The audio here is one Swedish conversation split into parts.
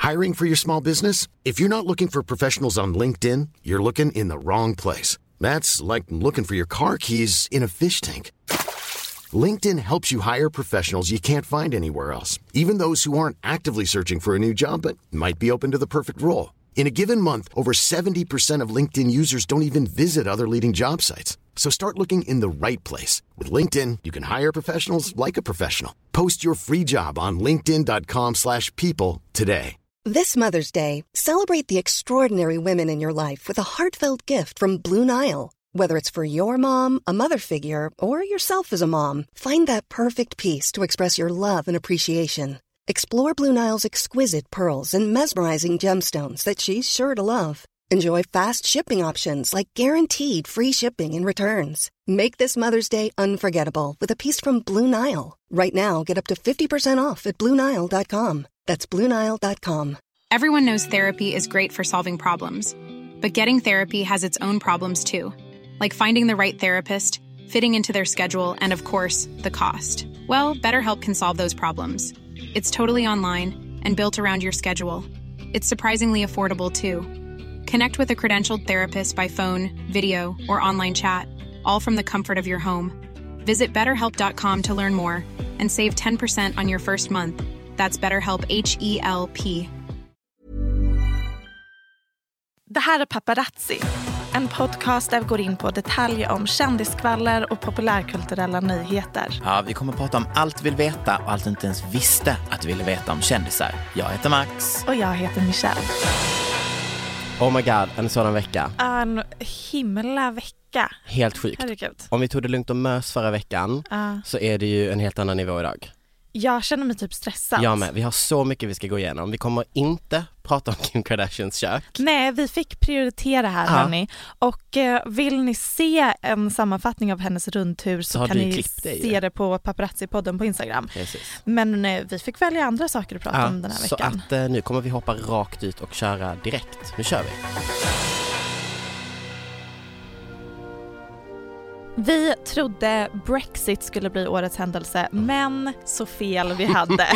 Hiring for your small business? If you're not looking for professionals on LinkedIn, you're looking in the wrong place. That's like looking for your car keys in a fish tank. LinkedIn helps you hire professionals you can't find anywhere else, even those who aren't actively searching for a new job but might be open to the perfect role. In a given month, over 70% of LinkedIn users don't even visit other leading job sites. So start looking in the right place. With LinkedIn, you can hire professionals like a professional. Post your free job on linkedin.com/people today. This Mother's Day, celebrate the extraordinary women in your life with a heartfelt gift from Blue Nile. Whether it's for your mom, a mother figure, or yourself as a mom, find that perfect piece to express your love and appreciation. Explore Blue Nile's exquisite pearls and mesmerizing gemstones that she's sure to love. Enjoy fast shipping options like guaranteed free shipping and returns. Make this Mother's Day unforgettable with a piece from Blue Nile. Right now, get up to 50% off at BlueNile.com. That's BlueNile.com. Everyone knows therapy is great for solving problems. But getting therapy has its own problems too. Like finding the right therapist, fitting into their schedule, and of course, the cost. Well, BetterHelp can solve those problems. It's totally online and built around your schedule. It's surprisingly affordable too. Connect with a credentialed therapist by phone, video, or online chat, all from the comfort of your home. Visit BetterHelp.com to learn more and save 10% on your first month. That's BetterHelp, H-E-L-P. Det här är Paparazzi, en podcast där vi går in på detaljer om kändiskvaller och populärkulturella nyheter. Ja, vi kommer att prata om allt vi vill veta och allt inte ens visste att vi ville veta om kändisar. Jag heter Max. Och jag heter Michelle. Oh my god, en sådan vecka. En himla vecka. Helt sjukt. Herregud. Om vi tog det lugnt och mös förra veckan så är det ju en helt annan nivå idag. Jag känner mig typ stressad. Ja, men vi har så mycket vi ska gå igenom. Vi kommer inte prata om Kim Kardashians kök. Nej, vi fick prioritera här, hörni. Och vill ni se en sammanfattning av hennes rundtur så kan ni se det på Paparazzi-podden på Instagram. Precis. Men vi fick välja andra saker att prata om den här veckan. Så att nu kommer vi hoppa rakt ut och köra direkt. Nu kör vi. Vi trodde Brexit skulle bli årets händelse, men så fel vi hade.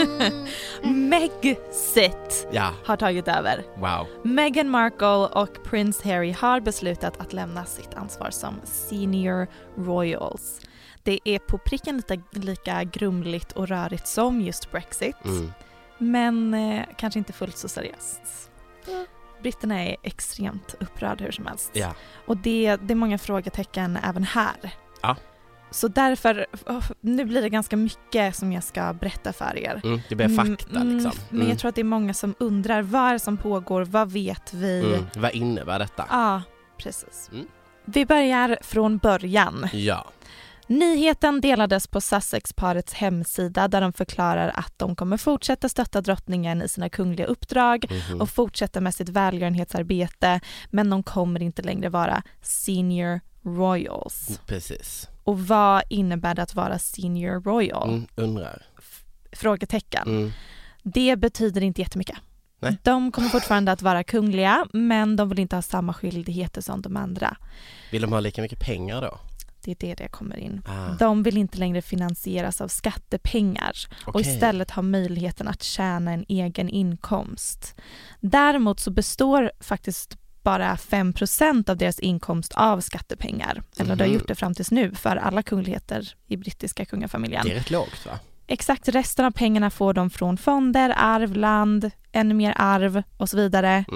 Megxit har tagit över. Wow. Meghan Markle och Prince Harry har beslutat att lämna sitt ansvar som senior royals. Det är på pricken lika grumligt och rörigt som just Brexit, men kanske inte fullt så seriöst. Britterna är extremt upprörda hur som helst. Ja. Och det är många frågetecken även här. Ja. Så därför, nu blir det ganska mycket som jag ska berätta för er. Det blir fakta liksom. Men jag tror att det är många som undrar vad är det som pågår, vad vet vi? Vad innebär detta? Ja, precis. Vi börjar från början. Ja. Nyheten delades på Sussex-parets hemsida där de förklarar att de kommer fortsätta stötta drottningen i sina kungliga uppdrag och fortsätta med sitt välgörenhetsarbete, men de kommer inte längre vara senior royals. Precis. Och vad innebär det att vara senior royal? Undrar. Frågetecken. Det betyder inte jättemycket. Nej. De kommer fortfarande att vara kungliga, men de vill inte ha samma skyldigheter som de andra. Vill de ha lika mycket pengar då? Det är det kommer in. De vill inte längre finansieras av skattepengar och istället ha möjligheten att tjäna en egen inkomst. Däremot så består faktiskt bara 5% av deras inkomst av skattepengar. Eller det har gjort det fram tills nu för alla kungligheter i brittiska kungafamiljen. Det är rätt lågt, va? Exakt, resten av pengarna får de från fonder, arv, land, ännu mer arv och så vidare.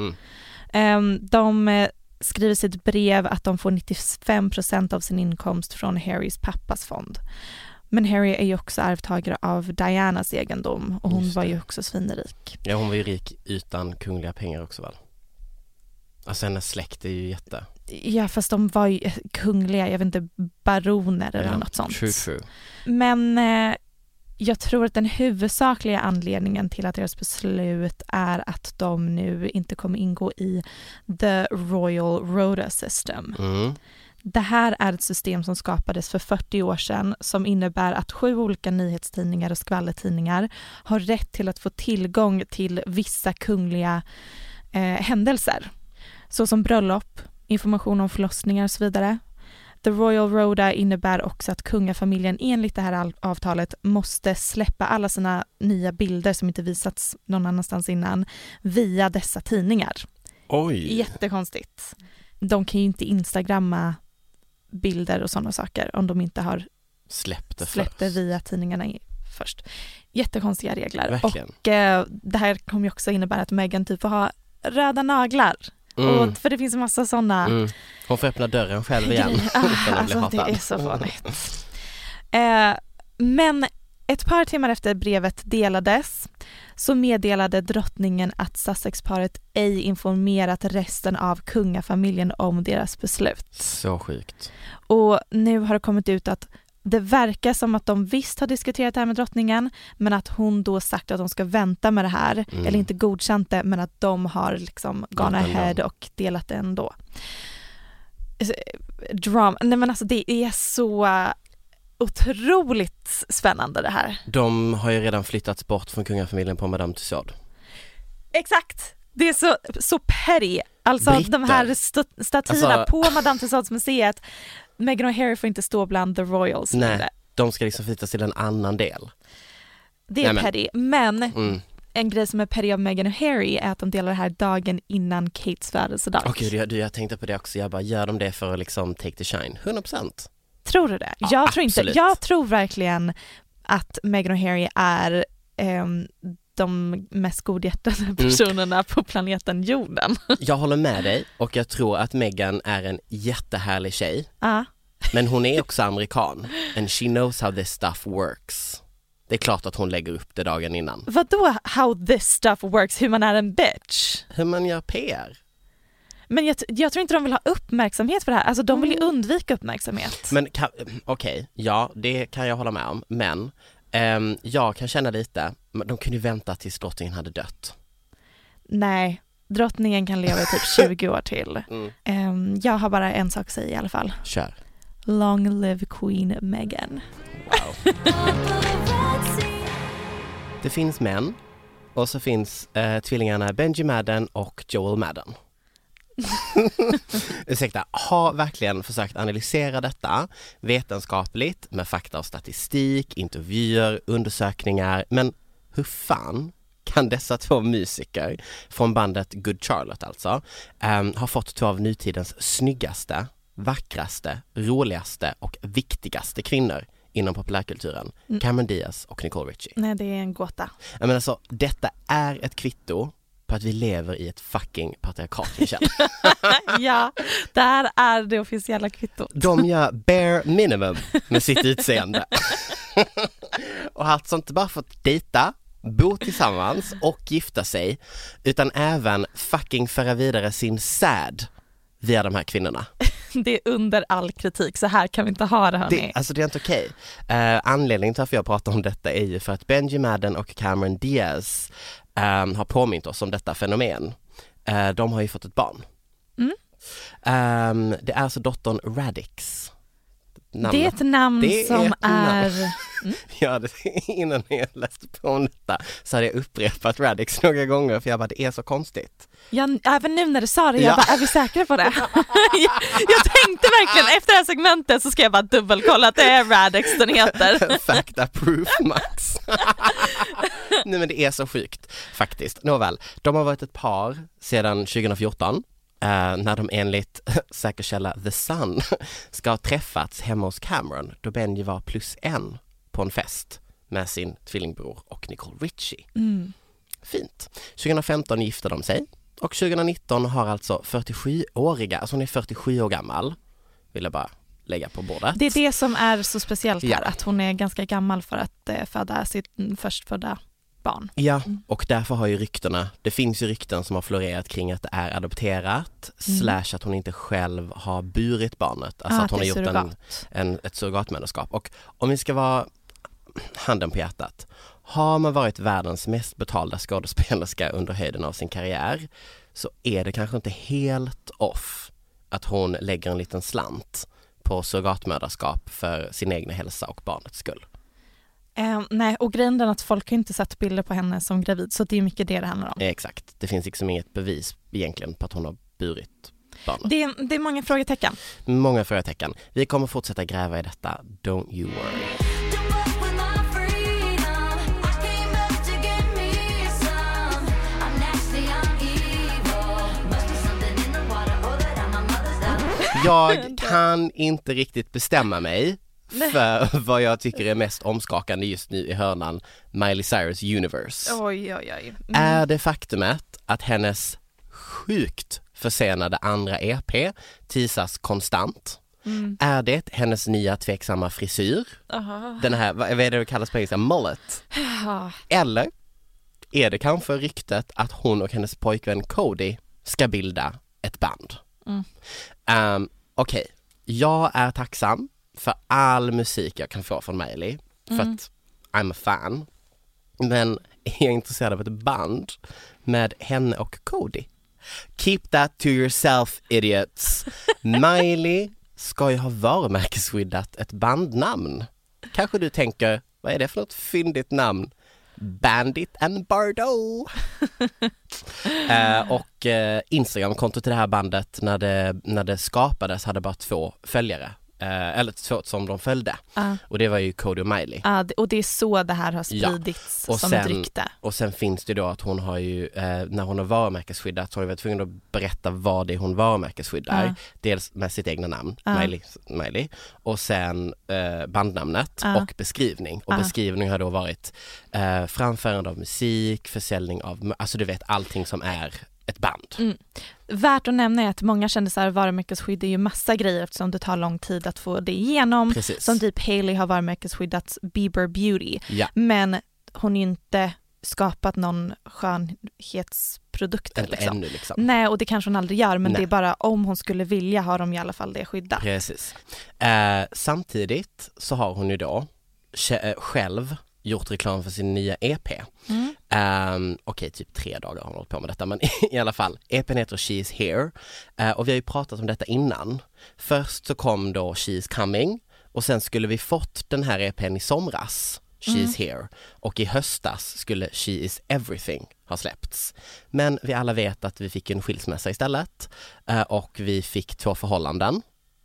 De skriver sitt brev att de får 95% av sin inkomst från Harrys pappas fond. Men Harry är ju också arvtagare av Dianas egendom och hon var ju också svinrik. Ja, hon var ju rik utan kungliga pengar också, väl? Alltså hennes släkt är ju jätte... Ja, fast de var ju kungliga, jag vet inte, baroner eller något sånt. True. Men jag tror att den huvudsakliga anledningen till att deras beslut är att de nu inte kommer ingå i The Royal Rota System. Det här är ett system som skapades för 40 år sedan som innebär att 7 olika nyhetstidningar och skvallertidningar har rätt till att få tillgång till vissa kungliga händelser. Så som bröllop, information om förlossningar och så vidare. The Royal Rota innebär också att kungafamiljen enligt det här avtalet måste släppa alla sina nya bilder som inte visats någon annanstans innan via dessa tidningar. Oj. Jättekonstigt. De kan ju inte instagramma bilder och sådana saker om de inte har släppt det via tidningarna först. Jättekonstiga regler. Verkligen. Och det här kommer ju också innebära att Meghan typ får ha röda naglar. Och, för det finns en massa sådana... Hon får öppna dörren själv igen. Alltså, det är så farligt. Men ett par timmar efter brevet delades så meddelade drottningen att Sussex-paret ej informerat resten av kungafamiljen om deras beslut. Så sjukt. Och nu har det kommit ut att det verkar som att de visst har diskuterat det här med drottningen, men att hon då sagt att de ska vänta med det här, eller inte godkänt det, men att de har liksom gone ahead och delat det ändå. Drama. Nej, men alltså det är så otroligt spännande det här. De har ju redan flyttats bort från kungafamiljen på Madame Tussauds. Exakt. Det är så petty. Alltså Britter. de här statyerna alltså... på Madame Tussauds museet. Meghan och Harry får inte stå bland the royals. Nej, de ska liksom flyttas till en annan del. Det är petty. Men en grej som är petty av Meghan och Harry är att de delar det här dagen innan Kates födelsedag. Okej, jag tänkte på det också. Jag bara, gör de det för att liksom take the shine? 100%. Tror du det? Ja, jag tror absolut. inte. Jag tror verkligen att Meghan och Harry är de mest godhjärtade personerna på planeten jorden. Jag håller med dig och jag tror att Meghan är en jättehärlig tjej. Men hon är också amerikan. And she knows how this stuff works. Det är klart att hon lägger upp det dagen innan. Vadå how this stuff works? Hur man är en bitch? Hur man gör PR. Men jag tror inte de vill ha uppmärksamhet för det här. Alltså de vill ju undvika uppmärksamhet. Men okej, ja, det kan jag hålla med om. Men jag kan känna lite, de kunde ju vänta tills drottningen hade dött. Nej, drottningen kan leva i typ 20 år till. Jag har bara en sak att säga i alla fall. Kör. Long live Queen Meghan. Wow. Det finns män och så finns tvillingarna Benji Madden och Joel Madden. Ursäkta, har verkligen försökt analysera detta vetenskapligt med fakta och statistik, intervjuer, undersökningar, men hur fan kan dessa två musiker från bandet Good Charlotte alltså ha fått två av nutidens snyggaste, vackraste, roligaste och viktigaste kvinnor inom populärkulturen, Cameron Diaz och Nicole Richie? Nej, det är en gåta. Jag menar alltså, detta är ett kvitto på att vi lever i ett fucking patriarkat, Michelle. Ja, där är det officiella kvittot. De gör bare minimum med sitt utseende. Och har alltså inte bara fått dejta, bo tillsammans och gifta sig, utan även fucking föra vidare sin säd via de här kvinnorna. Det är under all kritik, så här kan vi inte ha det, hörni. Alltså det är inte okej. Anledningen till att jag pratar om detta är ju för att Benji Madden och Cameron Diaz har påmint oss om detta fenomen. De har ju fått ett barn. Det är alltså dottern Radix. Det är ett namn som är... Ja, innan jag läste på om detta så hade jag upprepat Radix några gånger för jag bara, det är så konstigt. Även nu när du sa det, jag bara, är vi säkra på det? jag tänkte verkligen, efter det här segmentet så ska jag bara dubbelkolla att det är Radix den heter. Fakta proof, Max. Nej, men det är så sjukt faktiskt. Nåväl, de har varit ett par sedan 2014. När de enligt säker källa The Sun ska ha träffats hemma hos Cameron då Benji var +1 på en fest med sin tvillingbror och Nicole Richie. Fint. 2015 gifte de sig och 2019 har alltså 47-åriga, alltså hon är 47 år gammal, vill jag bara lägga på bordet. Det är det som är så speciellt här, att hon är ganska gammal för att föda sitt förstfödda barn. Ja, och därför har ju det finns ju rykten som har florerat kring att det är adopterat / att hon inte själv har burit barnet. Alltså att hon har gjort ett surrogatmödraskap. Och om vi ska vara handen på hjärtat, har man varit världens mest betalda skådespelerska under höjden av sin karriär så är det kanske inte helt off att hon lägger en liten slant på surrogatmödraskap för sin egna hälsa och barnets skull. Nej, och grejen är att folk har inte sett bilder på henne som gravid, så det är mycket det handlar om. Exakt, det finns liksom inget bevis egentligen på att hon har burit 2017? Det är många frågetecken. Många frågetecken. Vi kommer fortsätta gräva i detta. Don't you worry. Jag kan inte riktigt bestämma mig för vad jag tycker är mest omskakande just nu i hörnan Miley Cyrus Universe. Oj. Är det faktumet att hennes sjukt försenade andra EP teasas konstant? Är det hennes nya tveksamma frisyr? Den här, vad är det kallas på engelska? Mullet? Eller är det kanske ryktet att hon och hennes pojkvän Cody ska bilda ett band? Okej, jag är tacksam för all musik jag kan få från Miley, för att I'm a fan. Men är jag intresserad av ett band med henne och Cody? Keep that to yourself, idiots. Miley ska ju ha varumärkesskyddat ett bandnamn. Kanske du tänker, vad är det för något fyndigt namn? Bandit and Bardot. Och Instagram-kontot till det här bandet när det skapades hade bara 2 följare. Eller 2 som de följde. Och det var ju Cody och Miley. Och det är så det här har spridits som ett rykte. Och sen finns det då att hon har ju, när hon har varumärkesskyddat så har hon varit tvungen att berätta vad det är hon varumärkesskyddar. Dels med sitt egna namn, Miley. Och sen bandnamnet och beskrivning. Och beskrivning har då varit framförande av musik, försäljning av, alltså du vet allting som är ett band. Värt att nämna är att många kändisar varumärkesskydd är ju massa grejer eftersom det tar lång tid att få det igenom. Precis. Som typ Hailey har varumärkesskyddat Bieber Beauty. Men hon är inte skapat någon skönhetsprodukt. Ännu liksom. Nej, och det kanske hon aldrig gör, men det är bara om hon skulle vilja har de i alla fall det skyddat. Precis. Samtidigt så har hon ju då själv gjort reklam för sin nya EP. Okej, typ 3 dagar har hon hållit på med detta, men i alla fall, EPn heter She's Here. Och vi har ju pratat om detta innan. Först så kom då She's Coming och sen skulle vi fått den här EPn i somras, She's Here. Och i höstas skulle She Is Everything ha släppts. Men vi alla vet att vi fick en skilsmässa istället och vi fick 2 förhållanden.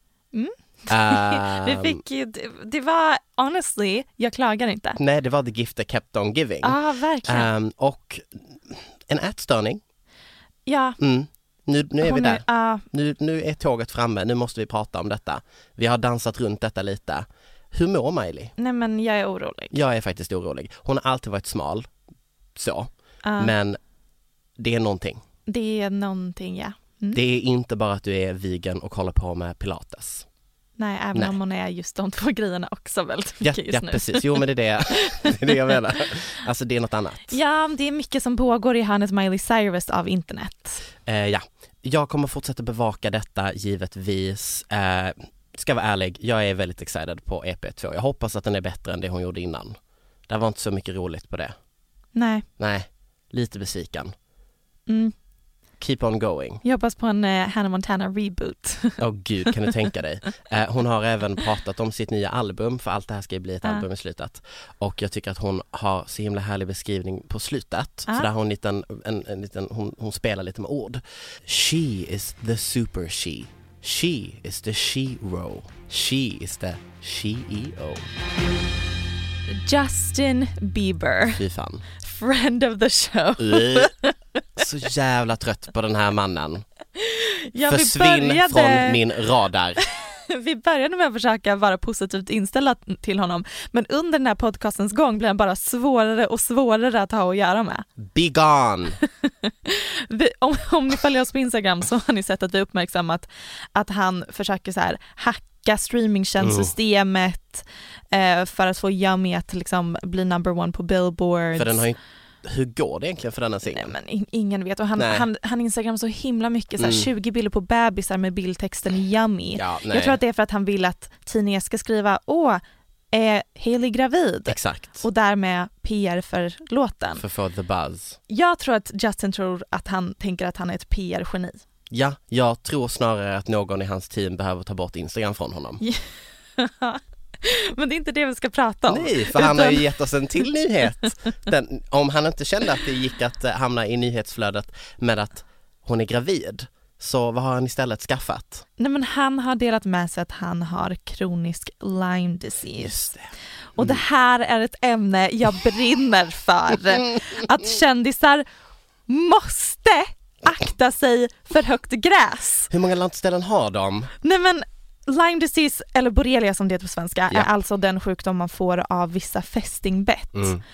Vi fick ju, det var honestly, jag klagar inte. Nej, det var the gift that kept on giving. Verkligen. Och en ätstörning. Ja. Nu är vi där. Nu är tåget framme, nu måste vi prata om detta. Vi har dansat runt detta lite. Hur mår Miley? Nej, men jag är orolig. Jag är faktiskt orolig. Hon har alltid varit smal. Men det är någonting. Det är någonting, ja. Det är inte bara att du är vegan och håller på med pilates. Nej, även om hon är just de 2 grejerna också väldigt mycket just nu. Ja, precis. Jo, men det är det jag menar. Alltså, det är något annat. Ja, det är mycket som pågår i hörnet Miley Cyrus av internet. Ja, jag kommer fortsätta bevaka detta givetvis. Ska vara ärlig, jag är väldigt excited på EP2. Jag hoppas att den är bättre än det hon gjorde innan. Det var inte så mycket roligt på det. Nej, lite besviken. Keep on going. Jag hoppas på en Hannah Montana reboot. Gud, kan du tänka dig. Hon har även pratat om sitt nya album, för allt det här ska bli ett album i slutet. Och jag tycker att hon har så himla härlig beskrivning på slutet. Så där har hon en liten hon spelar lite med ord. She is the super she. She is the she-ro. She is the she-e-o. Justin Bieber. Fy fan. Friend of the show. Så jävla trött på den här mannen. Försvinn från min radar. Vi började med att försöka vara positivt inställda till honom, men under den här podcastens gång blir han bara svårare och svårare att ha att göra med. Be gone! Om ni följer oss på Instagram så har ni sett att vi uppmärksammat att han försöker så här hacka streamingtjänstsystemet för att få Yummy att liksom bli number 1 på Billboard. För den har ju, hur går det egentligen för denna singeln? Nej, men ingen vet. Och han Instagram så himla mycket så här, 20 bilder på bebisar med bildtexten Yummy. Jag tror att det är för att han vill att tidningen ska skriva är Hailey gravid? Exakt. Och därmed PR för låten. För the buzz. Jag tror att Justin tror att han tänker att han är ett PR-geni. Ja, jag tror snarare att någon i hans team behöver ta bort Instagram från honom. Men det är inte det vi ska prata om. Nej, för han har ju gett oss en till nyhet. Om han inte kände att det gick att hamna i nyhetsflödet med att hon är gravid, Så vad har han istället skaffat? Nej, men han har delat med sig att han har kronisk Lyme disease. Just det. Och det här är ett ämne jag brinner för. Att kändisar måste akta sig för högt gräs. Hur många landställen har de? Nej, men Lyme disease, eller borrelia som det heter på svenska, är alltså den sjukdom man får av vissa fästingbett.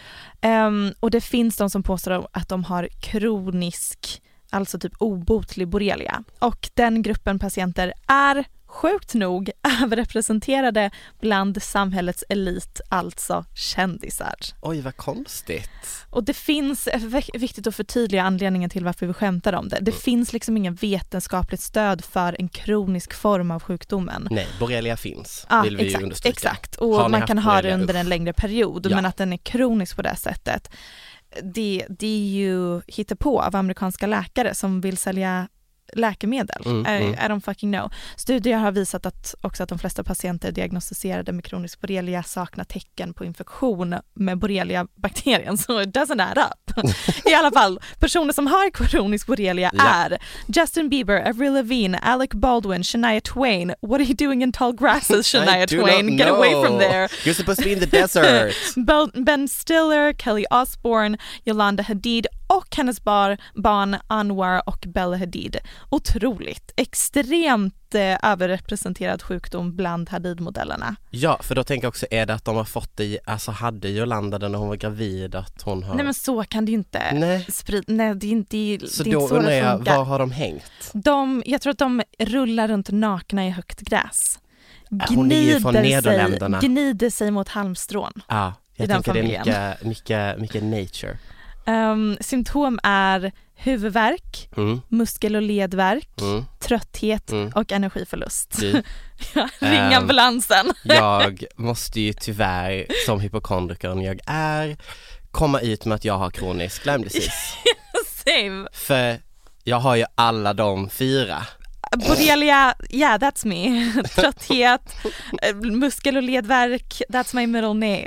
Och det finns de som påstår att de har kronisk, alltså typ obotlig borrelia. Och den gruppen patienter är sjukt nog överrepresenterade bland samhällets elit, alltså kändisar. Oj, vad konstigt. Och det finns, viktigt att förtydliga anledningen till varför vi skämtar om det. Det finns liksom ingen vetenskapligt stöd för en kronisk form av sjukdomen. Nej, borrelia finns, vill vi ju understryka. Exakt, och man kan ha det under en längre period, men att den är kronisk på det sättet, det är ju hittepå av amerikanska läkare som vill sälja läkemedel. I don't fucking know. Studier har visat att de flesta patienter diagnostiserade med kronisk borrelia saknar tecken på infektion med borrelia-bakterien, så it doesn't add up. I alla fall, personer som har kronisk borrelia är Justin Bieber, Avril Lavigne, Alec Baldwin, Shania Twain. What are you doing in tall grasses, Shania Twain? Get away from there. You're supposed to be in the desert. Ben Stiller, Kelly Osbourne, Yolanda Hadid och hennes barn Anwar och Bella Hadid. Otroligt, extremt överrepresenterad sjukdom bland Hadid-modellerna. Ja, för då tänker jag också, är det att de har fått det, alltså hade Yolanda den när hon var gravid, att hon har... Nej, men så kan det ju inte. Nej, det är inte så. Då undrar jag, var har de hängt? Jag tror att de rullar runt nakna i högt gräs. Hon är ju från Nederländerna. Gnider sig mot halmstrån. Ja, jag tänker det är mycket nature. Symptom är huvudvärk, muskel- och ledvärk, trötthet och energiförlust. Ring ambulansen. Jag måste ju tyvärr, som hypokondrikern jag är, komma ut med att jag har kronisk Lyme disease. Same. För jag har ju alla de 4. Borrelia, yeah, that's me. Trötthet, muskel- och ledvärk, that's my middle name.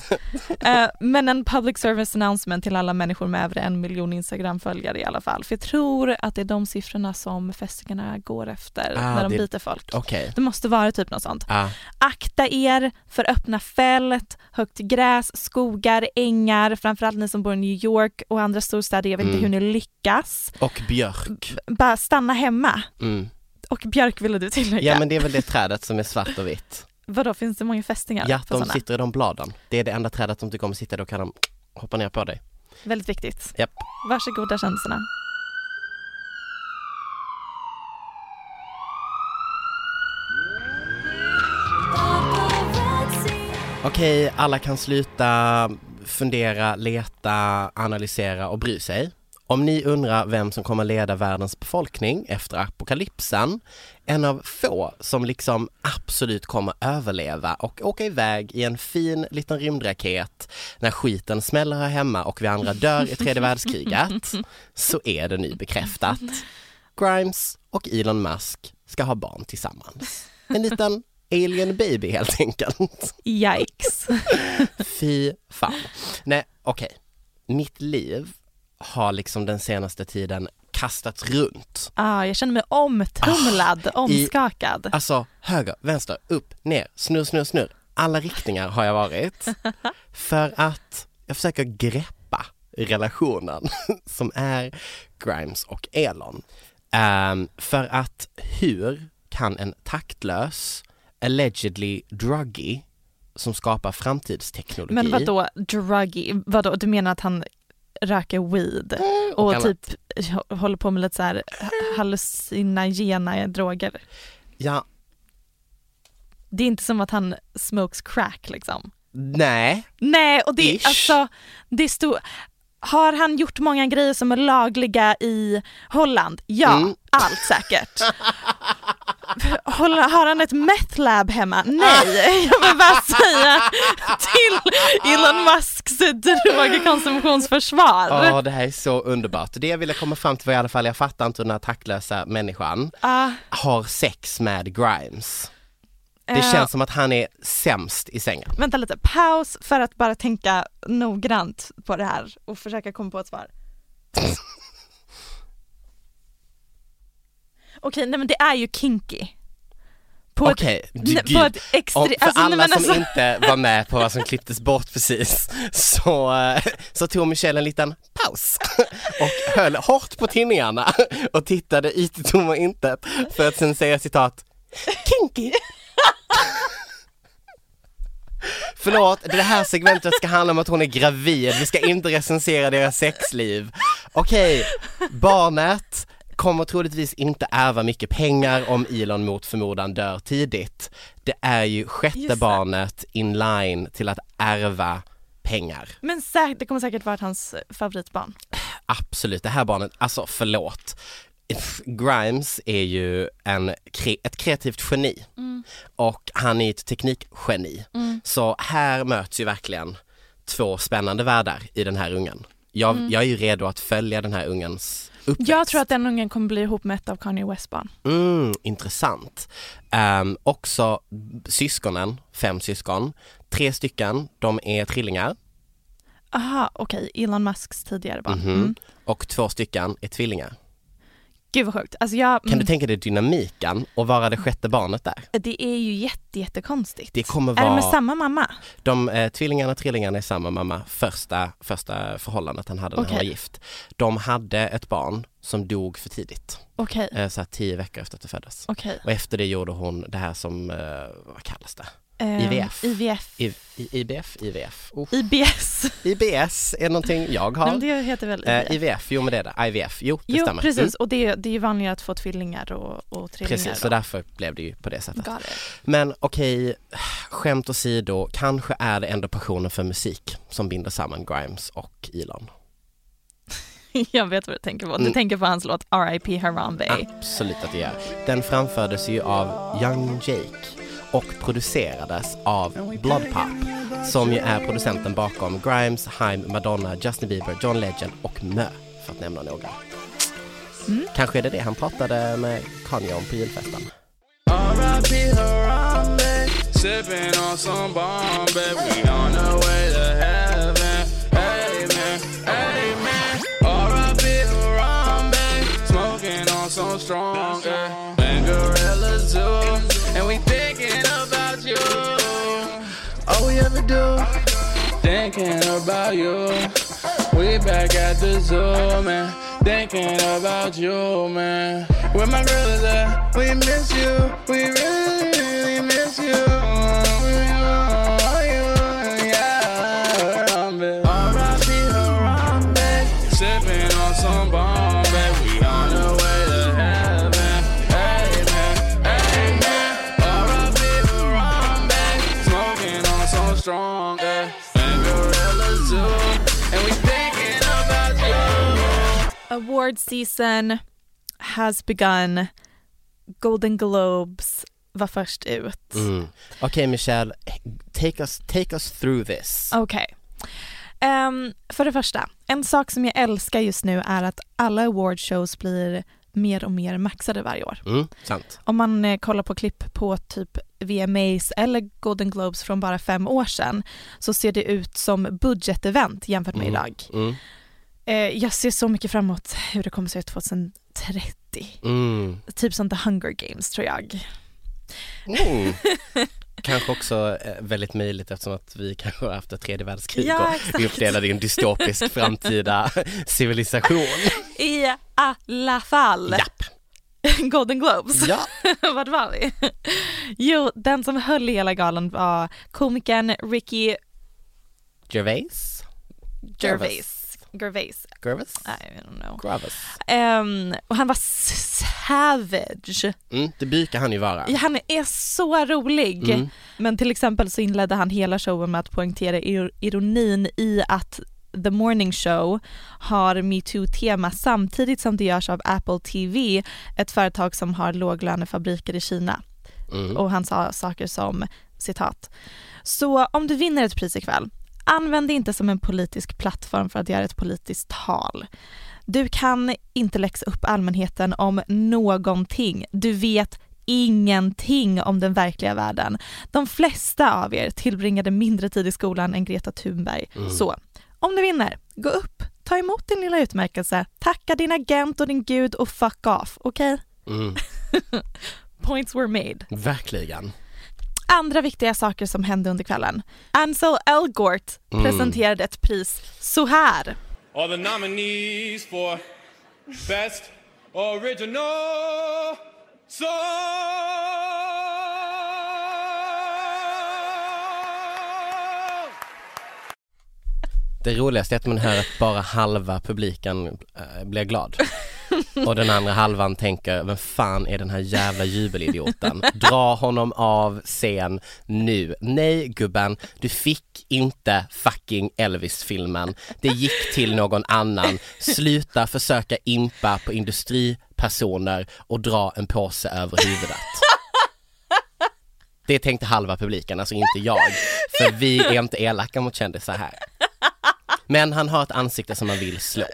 Men en public service announcement till alla människor med över 1 miljon Instagram-följare i alla fall. För jag tror att det är de siffrorna som fästingarna går efter när de biter folk. Okay. Det måste vara typ något sånt. Akta er för öppna fält, högt gräs, skogar, ängar, framförallt ni som bor i New York och andra storstäder. Jag vet inte hur ni lyckas. Och björk. Bara stanna hemma. Och björk ville du tillägga. Ja, men det är väl det trädet som är svart och vitt. Vadå, finns det många fästingar? Ja, de sitter i de bladen. Det är det enda trädet som tycker om att sitta, då kan de hoppa ner på dig. Väldigt viktigt. Japp. Varsågoda känskorna. Okej, alla kan sluta fundera, leta, analysera och bry sig. Om ni undrar vem som kommer leda världens befolkning efter apokalypsen, en av få som liksom absolut kommer överleva och åka iväg i en fin liten rymdraket när skiten smäller här hemma och vi andra dör i 3:e världskriget, så är det nu bekräftat. Grimes och Elon Musk ska ha barn tillsammans. En liten alien baby helt enkelt. Yikes. Fy fan. Nej, okej. Mitt liv har liksom den senaste tiden kastats runt. Jag känner mig omtumlad, omskakad. Alltså höger, vänster, upp, ner, snurr. Alla riktningar har jag varit. För att jag försöker greppa relationen som är Grimes och Elon. För att hur kan en taktlös, allegedly druggy som skapar framtidsteknologi... Men vadå druggy? Vadå, du menar att han röker weed och typ håller på med lite så här hallucinogena droger? Ja. Det är inte som att han smokes crack liksom. Nej, och det är alltså det är har han gjort många grejer som är lagliga i Holland? Ja, allt säkert. Har han ett meth lab hemma? Nej, jag vill bara säga till Elon Musks drogkonsumtionsförsvar. Det här är så underbart. Det jag ville komma fram till var i alla fall, jag fattar inte hur den här taktlösa människan har sex med Grimes. Det känns som att han är sämst i sängen. Vänta lite, paus för att bara tänka noggrant på det här och försöka komma på ett svar. Okej, nej men det är ju kinky. Okej, På ett extra... för alla som inte var med på vad som klipptes bort precis så tog Michelle en liten paus och höll hårt på tinningarna och tittade ut i tomma intet för att sen säga citat kinky. Förlåt, det här segmentet ska handla om att hon är gravid. Vi ska inte recensera deras sexliv. Okej, barnet kommer troligtvis inte ärva mycket pengar om Elon mot förmodan dör tidigt. Det är ju sjätte barnet in line till att ärva pengar. Men det kommer säkert vara hans favoritbarn. Absolut, det här barnet, alltså förlåt. Grimes är ju ett kreativt geni och han är ett teknikgeni. Så här möts ju verkligen två spännande världar i den här ungen. Jag är ju redo att följa den här ungens uppväxt. Jag tror att den ungen kommer bli ihop med ett av Kanye West barn. Intressant. Också syskonen, 5 syskon. 3 stycken, de är trillingar. Aha, okej. Elon Musks tidigare barn. Och 2 stycken är tvillingar. Gud vad sjukt. Alltså kan du tänka dig dynamiken och vara det sjätte barnet där? Det är ju jättekonstigt. Det kommer vara... Är det med samma mamma? De tvillingarna och trillingarna är samma mamma. Första förhållandet han hade när han var gift. De hade ett barn som dog för tidigt. Så här 10 veckor efter att det föddes. Och efter det gjorde hon det här som, vad kallas det? IVF. IBS. IBS är någonting jag har. Nej, det heter väl IVF, jo men det är det. IVF, det stämmer. Precis, och det är ju vanligare att få tvillingar och trillingar. Precis, så därför blev det ju på det sättet. Men okej, skämt åsido, kanske är det ändå passionen för musik som binder samman Grimes och Elon. Jag vet vad du tänker på. Du tänker på hans låt R.I.P. Harambe. Absolut att det gör. Den framfördes ju av Young Jake och producerades av Blood Pop, som ju är producenten bakom Grimes, Haim, Madonna, Justin Bieber, John Legend och Mö, för att nämna några. Kanske är det han pratade med Kanye om på julfesten. R.I.P. Harambe, sipping on some Bombay, we on the way to heaven, amen, amen. R.I.P. Harambe, smoking on some stronger, and Gorilla Zoo, and we thinking about you. All we ever do, thinking about you. We back at the zoo, man, thinking about you, man. Where my girl is at, we miss you, we really miss you. R.I.P. Harambe, sipping on some Bombay, we on the way to heaven, amen, amen. R.I.P. Harambe, smoking on some stronger, and Gorilla Zoo, and we thinking about you. Award season has begun. Golden Globes var först ut. Okej, Michelle, take us through this. Okej. För det första, en sak som jag älskar just nu är att alla awardshows blir mer och mer maxade varje år. Sant. Om man kollar på klipp på typ VMAs eller Golden Globes från bara 5 år sedan, så ser det ut som budgetevent jämfört med idag. Jag ser så mycket fram emot hur det kommer se ut 2030. Typ som The Hunger Games, tror jag. Kanske också väldigt möjligt, eftersom att vi kanske har haft ett 3:e världskrig och vi uppdelade i en dystopisk framtida civilisation. I alla fall. Japp. Golden Globes. Ja. Vad var vi? Jo, den som höll i hela galan var komikern Ricky Gervais. I don't know. Och han var savage. Det brukar han ju vara. Ja, han är så rolig. Men till exempel så inledde han hela showen med att poängtera ironin i att The Morning Show har MeToo-tema samtidigt som det görs av Apple TV, ett företag som har låglönefabriker i Kina. Och han sa saker som, citat: så om du vinner ett pris ikväll, använd det inte som en politisk plattform för att göra ett politiskt tal. Du kan inte läxa upp allmänheten om någonting. Du vet ingenting om den verkliga världen. De flesta av er tillbringade mindre tid i skolan än Greta Thunberg. Så, om du vinner, gå upp, ta emot din lilla utmärkelse, tacka din agent och din gud och fuck off, okej? Points were made. Verkligen. Andra viktiga saker som hände under kvällen. Ansel Elgort presenterade ett pris så här. All the nominees for Best Original Song. Det roligaste är att man hör att bara halva publiken blir glad. Och den andra halvan tänker, vem fan är den här jävla jubelidioten? Dra honom av scen nu. Nej gubben, du fick inte fucking Elvis-filmen. Det gick till någon annan. Sluta försöka impa på industripersoner och dra en påse över huvudet. Det tänkte halva publiken, alltså inte jag. För vi är inte elaka mot kändisar här. Men han har ett ansikte som man vill slå.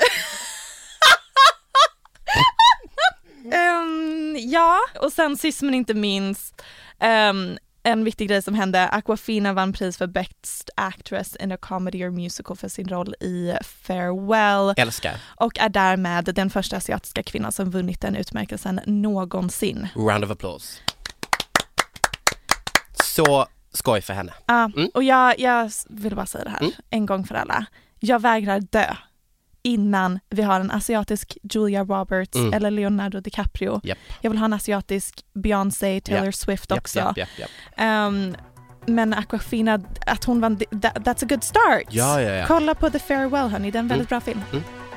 Ja, och sen sist men inte minst en viktig grej som hände. Awkwafina vann pris för Best Actress in a Comedy or Musical för sin roll i Farewell. Älskar. Och är därmed den första asiatiska kvinnan som vunnit den utmärkelsen någonsin. Round of applause. Så skoj för henne. Och jag vill bara säga det här en gång för alla. Jag vägrar dö innan vi har en asiatisk Julia Roberts eller Leonardo DiCaprio. Yep. Jag vill ha en asiatisk Beyoncé, Taylor Swift också. Yep. Men Awkwafina, att hon vann, that's a good start. Ja. Kolla på The Farewell, hörni. Det är en väldigt bra film.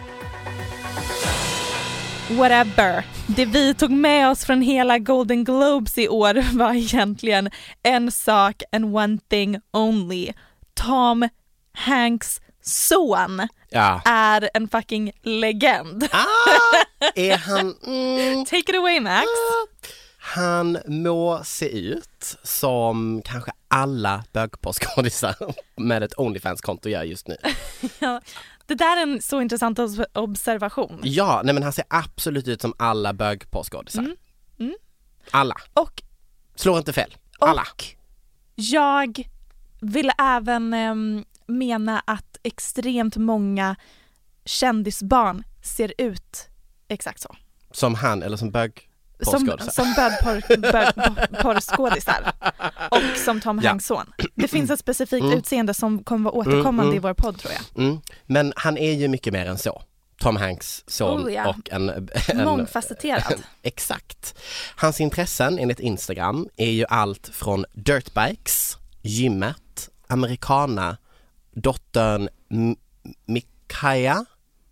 Whatever. Det vi tog med oss från hela Golden Globes i år var egentligen en sak, and one thing only. Tom Hanks son är en fucking legend. Är han... Take it away, Max. Han må se ut som kanske alla bögporrskådisar med ett OnlyFans-konto gör just nu. Ja, det där är en så intressant observation. Ja, nej men han ser absolut ut som alla bögporrskådisar. Alla. Och slår inte fel. Alla. Och jag vill även mena att extremt många kändisbarn ser ut exakt så. Som han eller som bögporrskådisar? Som bögporrskådisar. Och som Tom Hanks son. Det finns ett specifikt utseende som kommer vara återkommande i vår podd, tror jag. Men han är ju mycket mer än så. Tom Hanks son och en mångfacetterad. Exakt. Hans intressen enligt Instagram är ju allt från dirtbikes, gymmet, americana, dottern Mikaya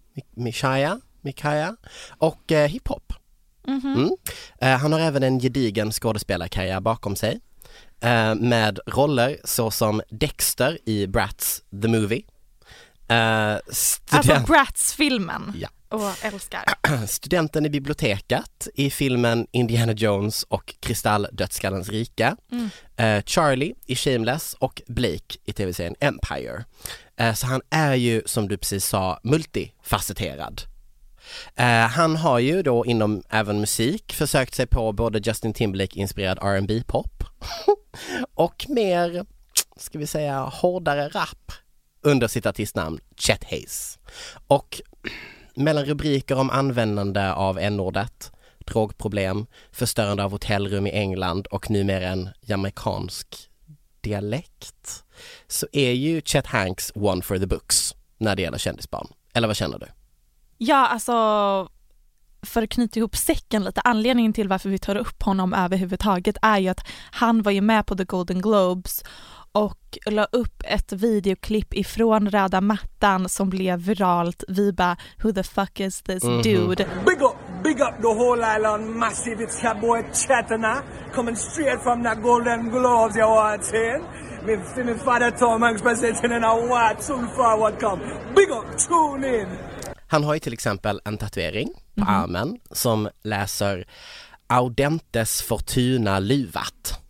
och hiphop. Han har även en gedigen skådespelarkarriär bakom sig med roller så som Dexter i Bratz the Movie. Alltså Bratz-filmen. Ja. Och älskar. Studenten i biblioteket i filmen Indiana Jones och Kristalldödskallens rike. Charlie i Shameless och Blake i tv-serien Empire. Så han är ju, som du precis sa, multifacetterad. Han har ju då inom även musik försökt sig på både Justin Timberlake-inspirerad R&B-pop och mer, ska vi säga, hårdare rap under sitt artistnamn Chet Hayes. Och mellan rubriker om användande av n-ordet, drogproblem, förstörande av hotellrum i England och numera en jamaicansk dialekt, så är ju Chet Hanks one for the books när det gäller kändisbarn. Eller vad känner du? Ja, alltså för att knyta ihop säcken lite, anledningen till varför vi tar upp honom överhuvudtaget är ju att han var ju med på The Golden Globes och la upp ett videoklipp ifrån röda mattan som blev viralt. Vi bara, who the fuck is this dude? Big up the whole island massive. It's your boy Chetana coming straight from the Golden Globes, you want saying? Me father Tom Hanks presenting in a what soon forward come. Big up, tune in. Han har ju till exempel en tatuering på armen som läser Audentes Fortuna Luvat.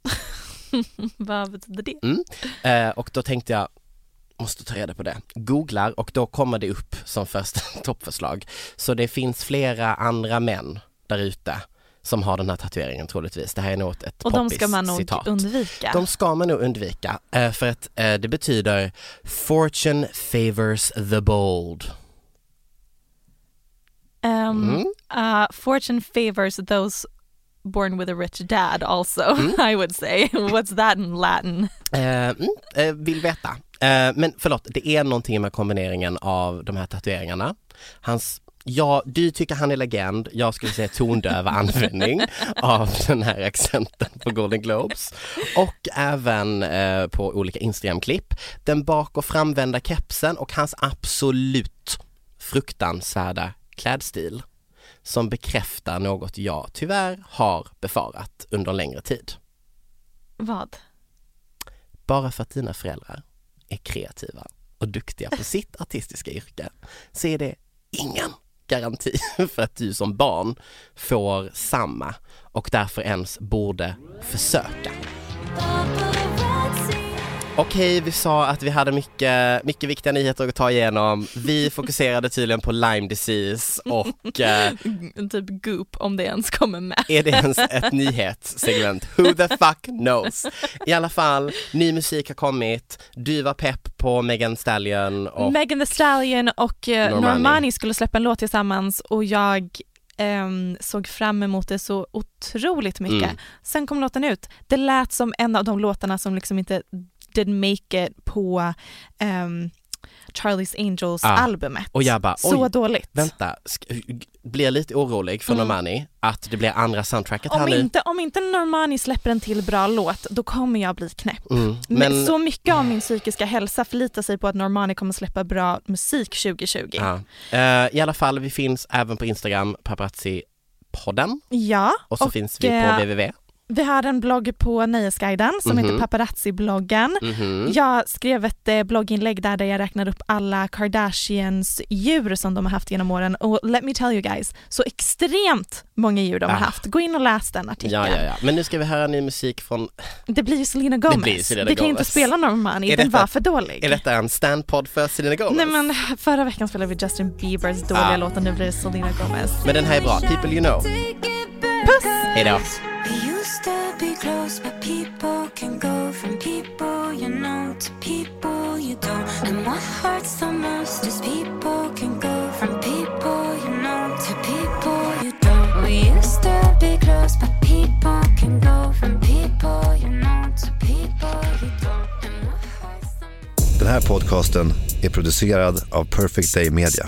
Vad betyder det? Och då tänkte jag, måste ta reda på det. Googlar och då kommer det upp som första toppförslag. Så det finns flera andra män där ute som har den här tatueringen troligtvis. Det här är nog ett och de ska man nog citat. Undvika. De ska man nog undvika. För att det betyder Fortune favors the bold. Fortune favors those born with a rich dad also, I would say. What's that in Latin? Vill veta. Men förlåt, det är någonting med kombineringen av de här tatueringarna. Du tycker han är legend. Jag skulle säga tondöv användning av den här accenten på Golden Globes. Och även på olika Instagram-klipp. Den bak- och framvända kepsen och hans absolut fruktansvärda klädstil. Som bekräftar något jag tyvärr har befarat under en längre tid. Vad? Bara för att dina föräldrar är kreativa och duktiga på sitt artistiska yrke så är det ingen garanti för att du som barn får samma och därför ens borde försöka. Okej, vi sa att vi hade mycket viktiga nyheter att ta igenom. Vi fokuserade tydligen på Lyme disease och typ Goop, om det ens kommer med. Är det ens ett nyhetssegment? Who the fuck knows? I alla fall, ny musik har kommit. Du var pepp på Megan Thee Stallion och Normani skulle släppa en låt tillsammans och jag såg fram emot det så otroligt mycket. Sen kom låten ut. Det lät som en av de låtarna som liksom inte didn't make it på Charlie's Angels albumet. Och jag bara, så dåligt. Vänta, blir lite orolig för Normani att det blir andra soundtracket här nu. Om inte Normani släpper en till bra låt, då kommer jag bli knäpp. Men så mycket av min psykiska hälsa förlitar sig på att Normani kommer släppa bra musik 2020. I alla fall, vi finns även på Instagram, Paparazzi-podden. Ja. Och så finns vi på www. Vi har en blogg på Nöjesguiden som heter Paparazzi-bloggen. Jag skrev ett blogginlägg där jag räknade upp alla Kardashians djur som de har haft genom åren. Och let me tell you guys, så extremt många djur de har haft. Gå in och läs den artikeln. Ja. Men nu ska vi höra ny musik från... Det blir ju Selena Gomez. Vi kan inte spela Normani, den var för dålig. Är detta en standpodd för Selena Gomez? Nej, men förra veckan spelade vi Justin Biebers dåliga låt och nu blir det Selena Gomez. Men den här är bra, People You Know. Puss! Hejdå! Used to be close, but people can go from people you know to people you don't. And what hurts the most is people can go from people you know to people you don't. We used to be close, but people can go from people you know to people you don't. And what hurts the most... Den här podcasten är producerad av Perfect Day Media.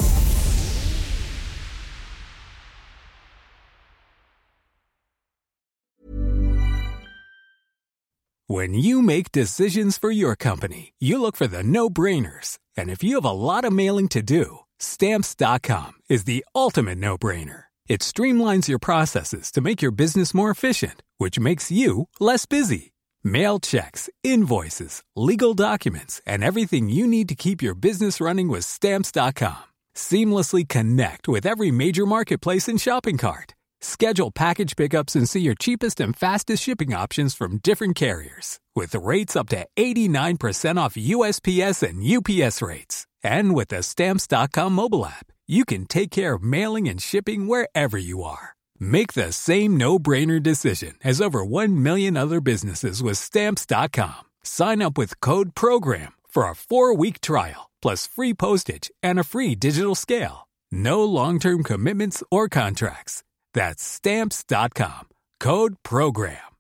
When you make decisions for your company, you look for the no-brainers. And if you have a lot of mailing to do, Stamps.com is the ultimate no-brainer. It streamlines your processes to make your business more efficient, which makes you less busy. Mail checks, invoices, legal documents, and everything you need to keep your business running with Stamps.com. Seamlessly connect with every major marketplace and shopping cart. Schedule package pickups and see your cheapest and fastest shipping options from different carriers. With rates up to 89% off USPS and UPS rates. And with the Stamps.com mobile app, you can take care of mailing and shipping wherever you are. Make the same no-brainer decision as over 1 million other businesses with Stamps.com. Sign up with code PROGRAM for a 4-week trial, plus free postage and a free digital scale. No long-term commitments or contracts. That's Stamps.com. Code PROGRAM.